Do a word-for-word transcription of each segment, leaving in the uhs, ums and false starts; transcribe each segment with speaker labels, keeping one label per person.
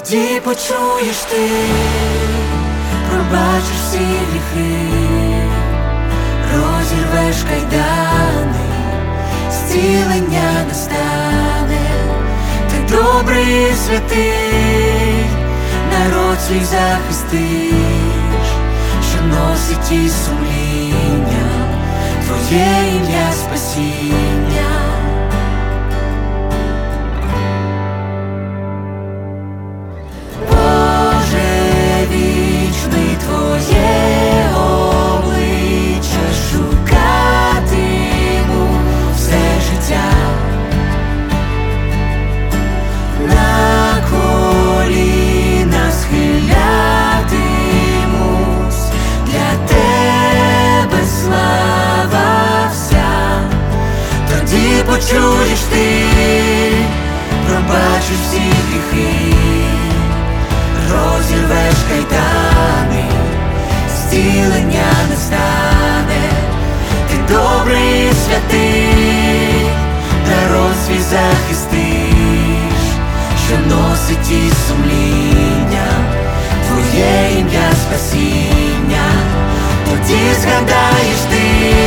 Speaker 1: тоді почуєш ти, пробачиш всі гріхи, розірвеш кайдани, зцілення настане. Ти добрий і святий, народ свій захистиш, що носить і сумління, твоє ім'я спасіння. Почуєш ти, пробачиш всі гріхи, розірвеш кайдани, зцілення настане. Ти добрий і святий, народ свій захистиш, що носить і сумління, твоє ім'я спасіння. Тоді згадаєш ти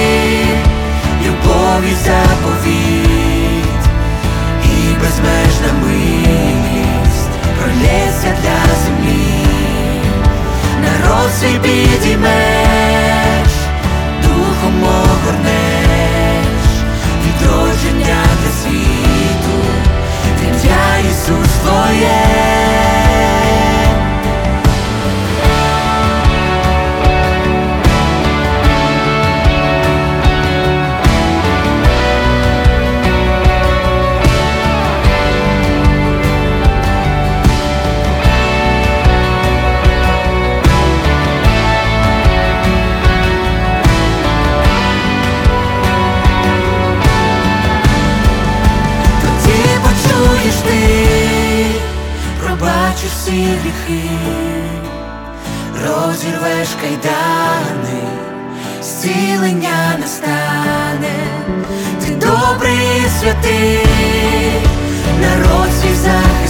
Speaker 1: любов і заповідь, і безмежна милість пролється для землі. Народ свій підіймеш, духом огорнеш, відродження для світу, в ім'я Ісус твоє. Пробачиш всі гріхи, розірвеш кайдани, зцілення настане. Ти добрий і святий, народ свій захистиш,